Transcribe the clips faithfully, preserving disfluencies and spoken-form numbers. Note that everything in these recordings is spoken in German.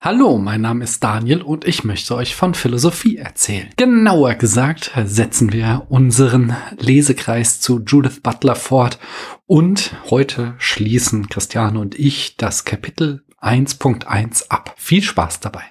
Hallo, mein Name ist Daniel und ich möchte euch von Philosophie erzählen. Genauer gesagt setzen wir unseren Lesekreis zu Judith Butler fort und heute schließen Christiane und ich das Kapitel eins Punkt eins ab. Viel Spaß dabei.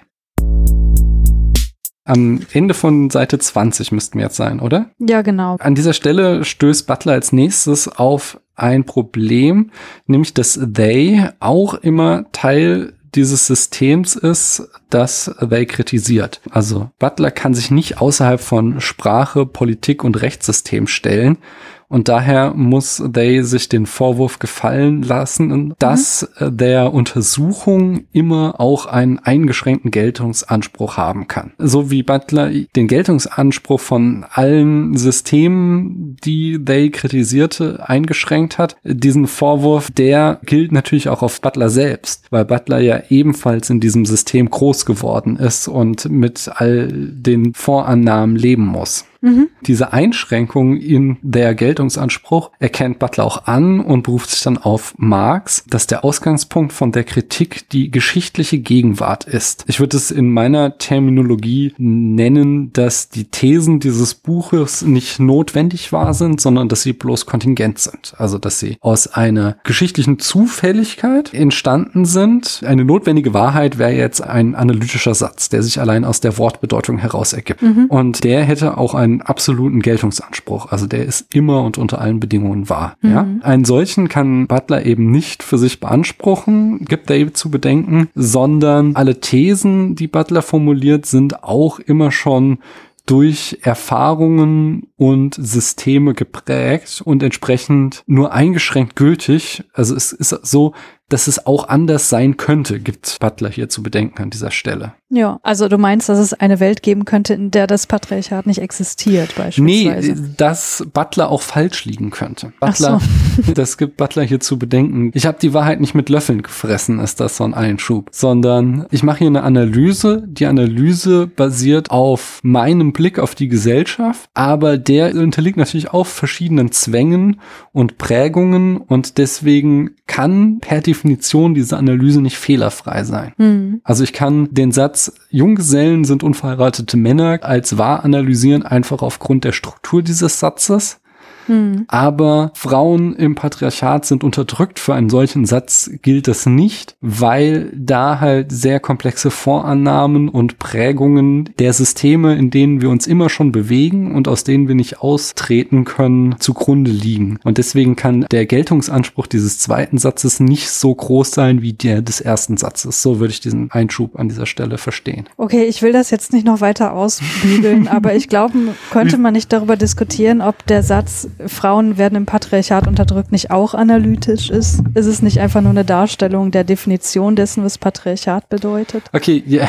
Am Ende von Seite zwanzig müssten wir jetzt sein, oder? Ja, genau. An dieser Stelle stößt Butler als nächstes auf ein Problem, nämlich dass they auch immer Teil dieses Systems ist, das they kritisiert. Also Butler kann sich nicht außerhalb von Sprache, Politik und Rechtssystem stellen. Und daher muss they sich den Vorwurf gefallen lassen, dass mhm. der Untersuchung immer auch einen eingeschränkten Geltungsanspruch haben kann. So wie Butler den Geltungsanspruch von allen Systemen, die they kritisierte, eingeschränkt hat, diesen Vorwurf, der gilt natürlich auch auf Butler selbst, weil Butler ja ebenfalls in diesem System groß geworden ist und mit all den Vorannahmen leben muss. Mhm. Diese Einschränkung in der Geltungsanspruch erkennt Butler auch an und beruft sich dann auf Marx, dass der Ausgangspunkt von der Kritik die geschichtliche Gegenwart ist. Ich würde es in meiner Terminologie nennen, dass die Thesen dieses Buches nicht notwendig wahr sind, sondern dass sie bloß kontingent sind. Also dass sie aus einer geschichtlichen Zufälligkeit entstanden sind. Eine notwendige Wahrheit wäre jetzt ein analytischer Satz, der sich allein aus der Wortbedeutung heraus ergibt. Mhm. Und der hätte auch ein absoluten Geltungsanspruch. Also der ist immer und unter allen Bedingungen wahr. Mhm. Ja? Einen solchen kann Butler eben nicht für sich beanspruchen, gibt David zu bedenken, sondern alle Thesen, die Butler formuliert, sind auch immer schon durch Erfahrungen und Systeme geprägt und entsprechend nur eingeschränkt gültig. Also es ist so, dass es auch anders sein könnte, gibt Butler hier zu bedenken an dieser Stelle. Ja, also du meinst, dass es eine Welt geben könnte, in der das Patriarchat nicht existiert, beispielsweise? Nee, dass Butler auch falsch liegen könnte. Butler, Ach so. Das gibt Butler hier zu bedenken. Ich habe die Wahrheit nicht mit Löffeln gefressen, ist das so ein Einschub, sondern ich mache hier eine Analyse. Die Analyse basiert auf meinem Blick auf die Gesellschaft, aber der unterliegt natürlich auch verschiedenen Zwängen und Prägungen und deswegen kann per Definition diese Analyse nicht fehlerfrei sein. Mhm. Also ich kann den Satz, Junggesellen sind unverheiratete Männer, als wahr analysieren, einfach aufgrund der Struktur dieses Satzes. Hm. Aber Frauen im Patriarchat sind unterdrückt. Für einen solchen Satz gilt das nicht, weil da halt sehr komplexe Vorannahmen und Prägungen der Systeme, in denen wir uns immer schon bewegen und aus denen wir nicht austreten können, zugrunde liegen. Und deswegen kann der Geltungsanspruch dieses zweiten Satzes nicht so groß sein wie der des ersten Satzes. So würde ich diesen Einschub an dieser Stelle verstehen. Okay, ich will das jetzt nicht noch weiter ausbügeln, aber ich glaube, könnte man nicht darüber diskutieren, ob der Satz Frauen werden im Patriarchat unterdrückt nicht auch analytisch ist? Ist es nicht einfach nur eine Darstellung der Definition dessen, was Patriarchat bedeutet? Okay, ja. Yeah.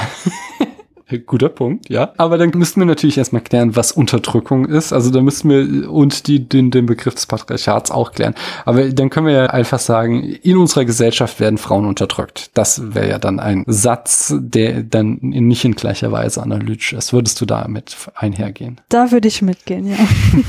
Guter Punkt, ja. Aber dann müssten wir natürlich erstmal klären, was Unterdrückung ist. Also da müssen wir und die, den, den Begriff des Patriarchats auch klären. Aber dann können wir ja einfach sagen, in unserer Gesellschaft werden Frauen unterdrückt. Das wäre ja dann ein Satz, der dann nicht in gleicher Weise analytisch ist. Würdest du da mit einhergehen? Da würde ich mitgehen, ja.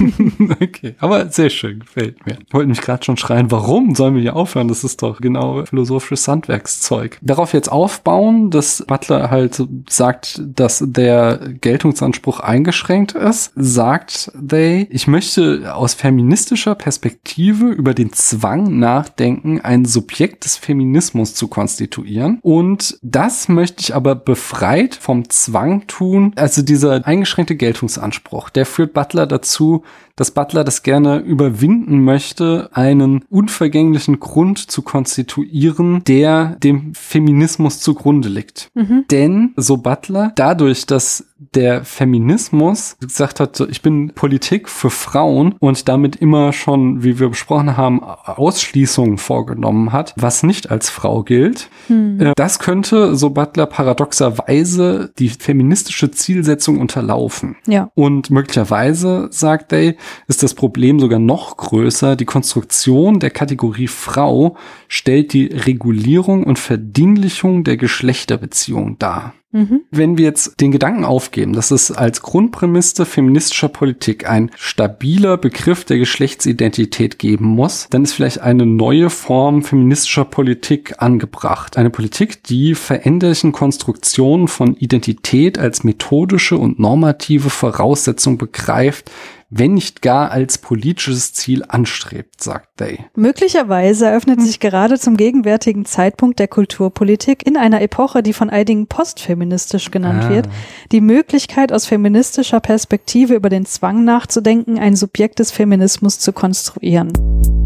Okay, aber sehr schön, gefällt mir. Ich wollte mich gerade schon schreien, warum sollen wir hier aufhören? Das ist doch genau philosophisches Handwerkszeug. Darauf jetzt aufbauen, dass Butler halt sagt, dass der Geltungsanspruch eingeschränkt ist, sagt they, ich möchte aus feministischer Perspektive über den Zwang nachdenken, ein Subjekt des Feminismus zu konstituieren. Und das möchte ich aber befreit vom Zwang tun. Also dieser eingeschränkte Geltungsanspruch, der führt Butler dazu, dass Butler das gerne überwinden möchte, einen unvergänglichen Grund zu konstituieren, der dem Feminismus zugrunde liegt. Mhm. Denn, so Butler, dadurch, dass der Feminismus gesagt hat, so, ich bin Politik für Frauen und damit immer schon, wie wir besprochen haben, Ausschließungen vorgenommen hat, was nicht als Frau gilt. Hm. Das könnte, so Butler, paradoxerweise die feministische Zielsetzung unterlaufen. Ja. Und möglicherweise, sagt Day, ist das Problem sogar noch größer. Die Konstruktion der Kategorie Frau stellt die Regulierung und Verdinglichung der Geschlechterbeziehung dar. Mhm. Wenn wir jetzt den Gedanken aufgreifen, aufgeben. Das ist als Grundprämisse feministischer Politik ein stabiler Begriff der Geschlechtsidentität geben muss, dann ist vielleicht eine neue Form feministischer Politik angebracht. Eine Politik, die veränderlichen Konstruktionen von Identität als methodische und normative Voraussetzung begreift, wenn nicht gar als politisches Ziel anstrebt, sagt Day. Möglicherweise eröffnet sich gerade zum gegenwärtigen Zeitpunkt der Kulturpolitik in einer Epoche, die von einigen postfeministisch genannt ah. wird, die Möglichkeit, aus feministischer Perspektive über den Zwang nachzudenken, ein Subjekt des Feminismus zu konstruieren.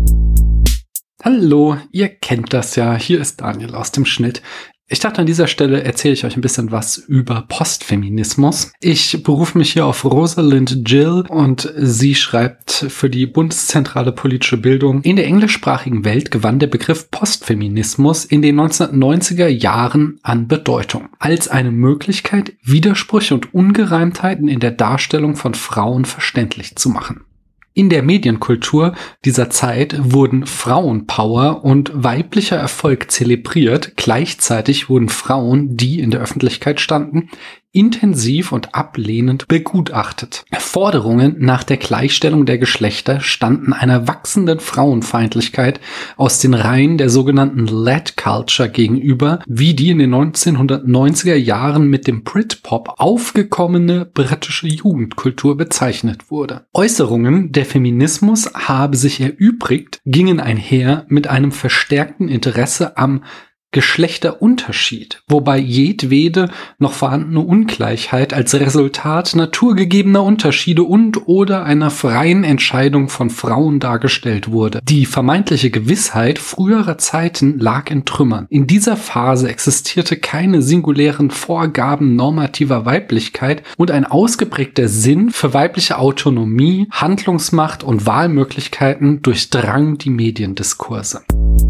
Hallo, ihr kennt das ja. Hier ist Daniel aus dem Schnitt. Ich dachte, an dieser Stelle erzähle ich euch ein bisschen was über Postfeminismus. Ich berufe mich hier auf Rosalind Gill und sie schreibt für die Bundeszentrale Politische Bildung: In der englischsprachigen Welt gewann der Begriff Postfeminismus in den neunzehnhundertneunziger Jahren an Bedeutung. Als eine Möglichkeit, Widersprüche und Ungereimtheiten in der Darstellung von Frauen verständlich zu machen. In der Medienkultur dieser Zeit wurden Frauenpower und weiblicher Erfolg zelebriert. Gleichzeitig wurden Frauen, die in der Öffentlichkeit standen, intensiv und ablehnend begutachtet. Forderungen nach der Gleichstellung der Geschlechter standen einer wachsenden Frauenfeindlichkeit aus den Reihen der sogenannten Lad Culture gegenüber, wie die in den neunzehnhundertneunziger Jahren mit dem Britpop aufgekommene britische Jugendkultur bezeichnet wurde. Äußerungen, der Feminismus habe sich erübrigt, gingen einher mit einem verstärkten Interesse am Geschlechterunterschied, wobei jedwede noch vorhandene Ungleichheit als Resultat naturgegebener Unterschiede und oder einer freien Entscheidung von Frauen dargestellt wurde. Die vermeintliche Gewissheit früherer Zeiten lag in Trümmern. In dieser Phase existierte keine singulären Vorgaben normativer Weiblichkeit und ein ausgeprägter Sinn für weibliche Autonomie, Handlungsmacht und Wahlmöglichkeiten durchdrang die Mediendiskurse.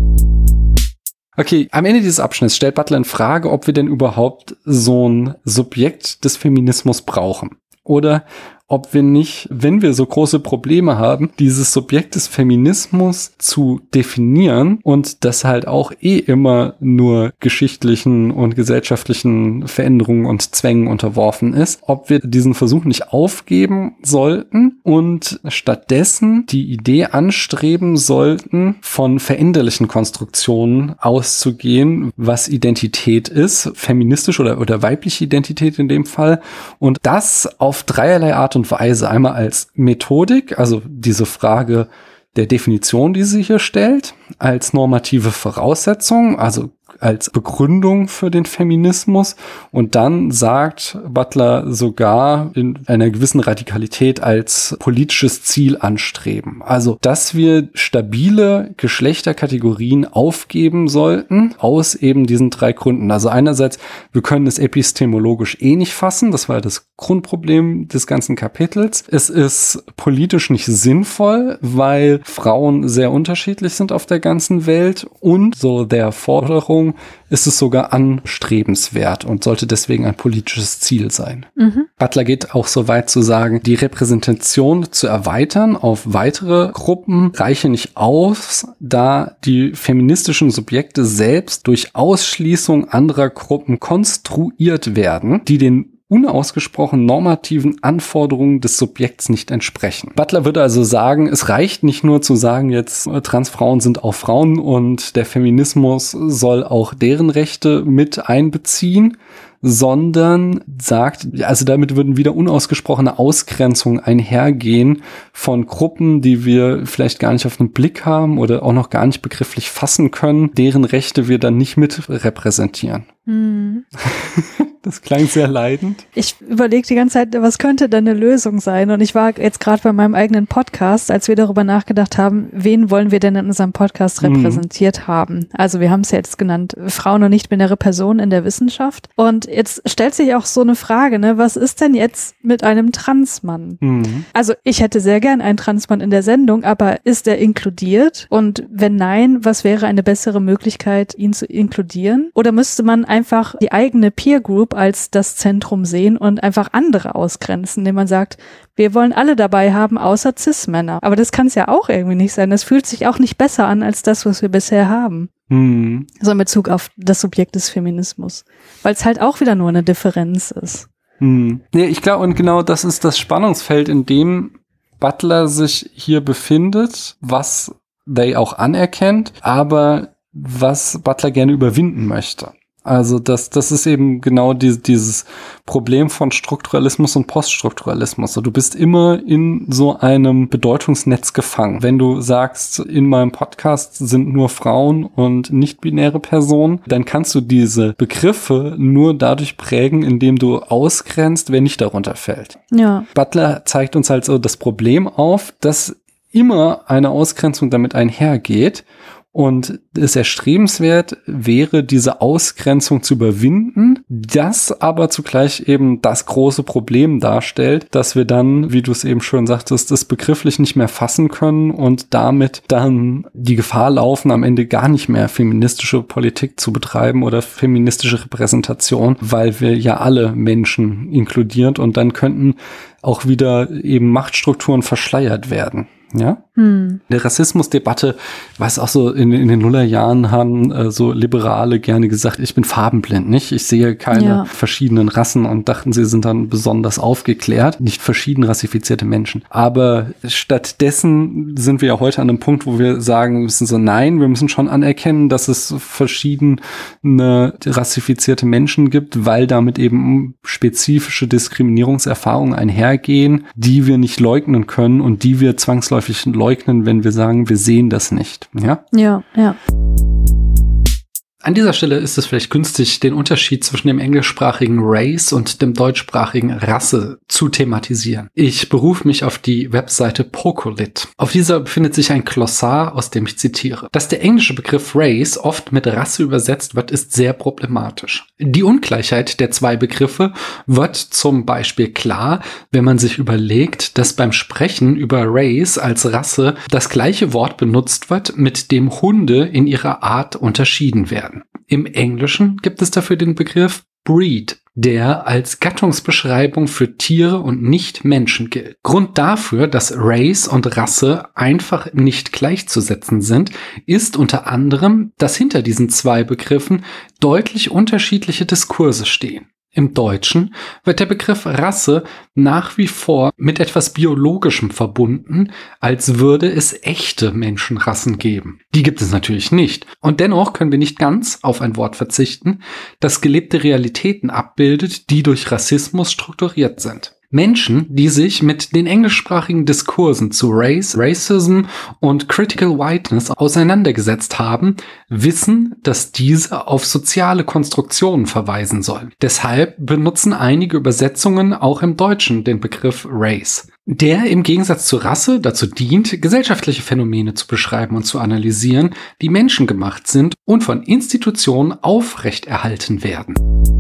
Okay, am Ende dieses Abschnitts stellt Butler in Frage, ob wir denn überhaupt so ein Subjekt des Feminismus brauchen. Oder ob wir nicht, wenn wir so große Probleme haben, dieses Subjekt des Feminismus zu definieren und das halt auch eh immer nur geschichtlichen und gesellschaftlichen Veränderungen und Zwängen unterworfen ist, ob wir diesen Versuch nicht aufgeben sollten und stattdessen die Idee anstreben sollten, von veränderlichen Konstruktionen auszugehen, was Identität ist, feministisch oder, oder weibliche Identität in dem Fall, und das auf dreierlei Art und Weise. Einmal als Methodik, also diese Frage der Definition, die sie hier stellt, als normative Voraussetzung, also als Begründung für den Feminismus, und dann sagt Butler sogar in einer gewissen Radikalität als politisches Ziel anstreben. Also, dass wir stabile Geschlechterkategorien aufgeben sollten aus eben diesen drei Gründen. Also einerseits, wir können es epistemologisch eh nicht fassen, das war das Grundproblem des ganzen Kapitels. Es ist politisch nicht sinnvoll, weil Frauen sehr unterschiedlich sind auf der ganzen Welt, und so der Forderung ist es sogar anstrebenswert und sollte deswegen ein politisches Ziel sein. Mhm. Butler geht auch so weit zu sagen, die Repräsentation zu erweitern auf weitere Gruppen reiche nicht aus, da die feministischen Subjekte selbst durch Ausschließung anderer Gruppen konstruiert werden, die den unausgesprochen normativen Anforderungen des Subjekts nicht entsprechen. Butler würde also sagen, es reicht nicht nur zu sagen, jetzt äh, Transfrauen sind auch Frauen und der Feminismus soll auch deren Rechte mit einbeziehen, sondern sagt, also damit würden wieder unausgesprochene Ausgrenzungen einhergehen von Gruppen, die wir vielleicht gar nicht auf den Blick haben oder auch noch gar nicht begrifflich fassen können, deren Rechte wir dann nicht mit repräsentieren. Hm. Das klang sehr leidend. Ich überlege die ganze Zeit, was könnte denn eine Lösung sein? Und ich war jetzt gerade bei meinem eigenen Podcast, als wir darüber nachgedacht haben, wen wollen wir denn in unserem Podcast repräsentiert mhm. haben? Also wir haben es ja jetzt genannt, Frauen und nicht-binäre Personen in der Wissenschaft. Und jetzt stellt sich auch so eine Frage, ne, was ist denn jetzt mit einem Transmann? Mhm. Also ich hätte sehr gern einen Transmann in der Sendung, aber ist er inkludiert? Und wenn nein, was wäre eine bessere Möglichkeit, ihn zu inkludieren? Oder müsste man einfach die eigene Peer Group als das Zentrum sehen und einfach andere ausgrenzen, indem man sagt, wir wollen alle dabei haben, außer Cis-Männer. Aber das kann es ja auch irgendwie nicht sein. Das fühlt sich auch nicht besser an, als das, was wir bisher haben. Hm. So in Bezug auf das Subjekt des Feminismus. Weil es halt auch wieder nur eine Differenz ist. Hm. Nee, ich glaube, und genau das ist das Spannungsfeld, in dem Butler sich hier befindet, was They auch anerkennt, aber was Butler gerne überwinden möchte. Also das, das ist eben genau die, dieses Problem von Strukturalismus und Poststrukturalismus. Du bist immer in so einem Bedeutungsnetz gefangen. Wenn du sagst, in meinem Podcast sind nur Frauen und nicht-binäre Personen, dann kannst du diese Begriffe nur dadurch prägen, indem du ausgrenzt, wer nicht darunter fällt. Ja. Butler zeigt uns halt so das Problem auf, dass immer eine Ausgrenzung damit einhergeht. Und es erstrebenswert wäre, diese Ausgrenzung zu überwinden, das aber zugleich eben das große Problem darstellt, dass wir dann, wie du es eben schon sagtest, das begrifflich nicht mehr fassen können und damit dann die Gefahr laufen, am Ende gar nicht mehr feministische Politik zu betreiben oder feministische Repräsentation, weil wir ja alle Menschen inkludiert und dann könnten auch wieder eben Machtstrukturen verschleiert werden. Ja, hm. Der Rassismusdebatte, weiß auch so, in, in den Nullerjahren haben äh, so Liberale gerne gesagt, ich bin farbenblind, nicht? Ich sehe keine ja. verschiedenen Rassen und dachten, sie sind dann besonders aufgeklärt, nicht verschieden rassifizierte Menschen. Aber stattdessen sind wir ja heute an einem Punkt, wo wir sagen müssen so, nein, wir müssen schon anerkennen, dass es verschiedene rassifizierte Menschen gibt, weil damit eben spezifische Diskriminierungserfahrungen einhergehen, die wir nicht leugnen können und die wir zwangsläufig leugnen, wenn wir sagen, wir sehen das nicht. Ja, ja. ja. An dieser Stelle ist es vielleicht günstig, den Unterschied zwischen dem englischsprachigen Race und dem deutschsprachigen Rasse zu thematisieren. Ich berufe mich auf die Webseite Pocolit. Auf dieser befindet sich ein Glossar, aus dem ich zitiere. Dass der englische Begriff Race oft mit Rasse übersetzt wird, ist sehr problematisch. Die Ungleichheit der zwei Begriffe wird zum Beispiel klar, wenn man sich überlegt, dass beim Sprechen über Race als Rasse das gleiche Wort benutzt wird, mit dem Hunde in ihrer Art unterschieden werden. Im Englischen gibt es dafür den Begriff Breed, der als Gattungsbeschreibung für Tiere und nicht Menschen gilt. Grund dafür, dass Race und Rasse einfach nicht gleichzusetzen sind, ist unter anderem, dass hinter diesen zwei Begriffen deutlich unterschiedliche Diskurse stehen. Im Deutschen wird der Begriff Rasse nach wie vor mit etwas Biologischem verbunden, als würde es echte Menschenrassen geben. Die gibt es natürlich nicht. Und dennoch können wir nicht ganz auf ein Wort verzichten, das gelebte Realitäten abbildet, die durch Rassismus strukturiert sind. Menschen, die sich mit den englischsprachigen Diskursen zu Race, Racism und Critical Whiteness auseinandergesetzt haben, wissen, dass diese auf soziale Konstruktionen verweisen sollen. Deshalb benutzen einige Übersetzungen auch im Deutschen den Begriff Race, der im Gegensatz zur Rasse dazu dient, gesellschaftliche Phänomene zu beschreiben und zu analysieren, die menschengemacht sind und von Institutionen aufrechterhalten werden.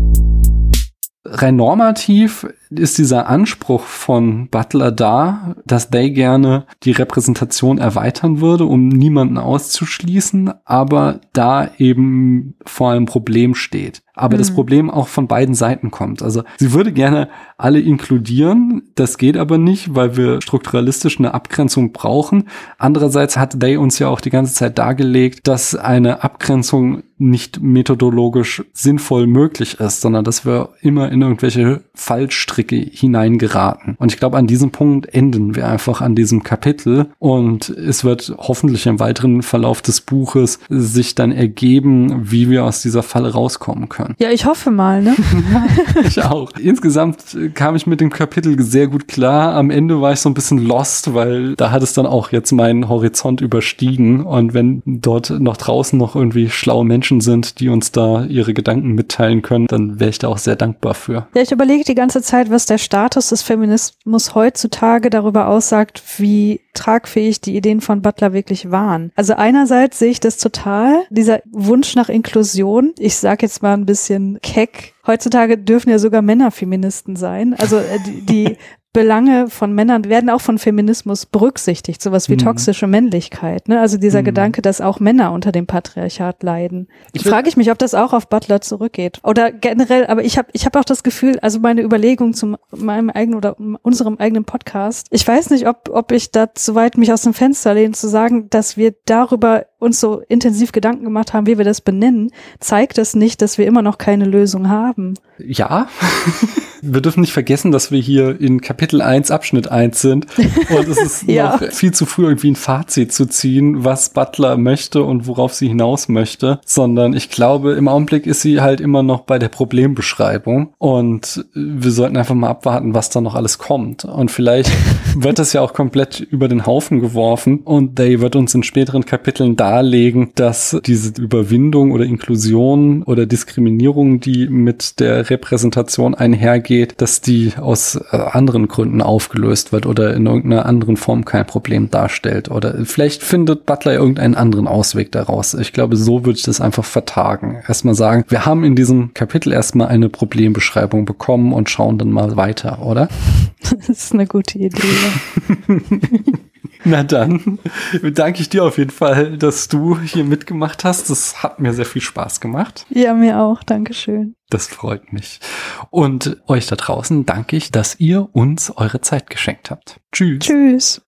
Rein normativ ist dieser Anspruch von Butler da, dass They gerne die Repräsentation erweitern würde, um niemanden auszuschließen, aber da eben vor einem Problem steht. Aber mhm. das Problem auch von beiden Seiten kommt. Also sie würde gerne alle inkludieren, das geht aber nicht, weil wir strukturalistisch eine Abgrenzung brauchen. Andererseits hat They uns ja auch die ganze Zeit dargelegt, dass eine Abgrenzung nicht methodologisch sinnvoll möglich ist, sondern dass wir immer in irgendwelche Fallstricke hineingeraten. Und ich glaube, an diesem Punkt enden wir einfach an diesem Kapitel und es wird hoffentlich im weiteren Verlauf des Buches sich dann ergeben, wie wir aus dieser Falle rauskommen können. Ja, ich hoffe mal, ne? Ich auch. Insgesamt kam ich mit dem Kapitel sehr gut klar. Am Ende war ich so ein bisschen lost, weil da hat es dann auch jetzt meinen Horizont überstiegen und wenn dort noch draußen noch irgendwie schlaue Menschen sind, die uns da ihre Gedanken mitteilen können, dann wäre ich da auch sehr dankbar für. Ja, ich überlege die ganze Zeit, was der Status des Feminismus heutzutage darüber aussagt, wie tragfähig die Ideen von Butler wirklich waren. Also einerseits sehe ich das total, dieser Wunsch nach Inklusion. Ich sage jetzt mal ein bisschen keck. Heutzutage dürfen ja sogar Männer Feministen sein. Also die, die Belange von Männern werden auch von Feminismus berücksichtigt, sowas wie mhm. toxische Männlichkeit, ne? Also dieser mhm. Gedanke, dass auch Männer unter dem Patriarchat leiden. Ich frage ich mich, ob das auch auf Butler zurückgeht oder generell, aber ich habe ich habe auch das Gefühl, also meine Überlegung zu meinem eigenen oder unserem eigenen Podcast, ich weiß nicht, ob ob ich da zu weit mich aus dem Fenster lehne, zu sagen, dass wir darüber uns so intensiv Gedanken gemacht haben, wie wir das benennen, zeigt das nicht, dass wir immer noch keine Lösung haben. Ja. Wir dürfen nicht vergessen, dass wir hier in Kapitel eins, Abschnitt eins sind und es ist ja. noch viel zu früh, irgendwie ein Fazit zu ziehen, was Butler möchte und worauf sie hinaus möchte, sondern ich glaube, im Augenblick ist sie halt immer noch bei der Problembeschreibung und wir sollten einfach mal abwarten, was da noch alles kommt und vielleicht wird das ja auch komplett über den Haufen geworfen und They wird uns in späteren Kapiteln darlegen, dass diese Überwindung oder Inklusion oder Diskriminierung, die mit der Repräsentation einhergeht, dass die aus äh, anderen Gründen aufgelöst wird oder in irgendeiner anderen Form kein Problem darstellt. Oder vielleicht findet Butler irgendeinen anderen Ausweg daraus. Ich glaube, so würde ich das einfach vertagen. Erstmal sagen, wir haben in diesem Kapitel erstmal eine Problembeschreibung bekommen und schauen dann mal weiter, oder? Das ist eine gute Idee. Na dann danke ich dir auf jeden Fall, dass du hier mitgemacht hast. Das hat mir sehr viel Spaß gemacht. Ja, mir auch. Dankeschön. Das freut mich. Und euch da draußen danke ich, dass ihr uns eure Zeit geschenkt habt. Tschüss. Tschüss.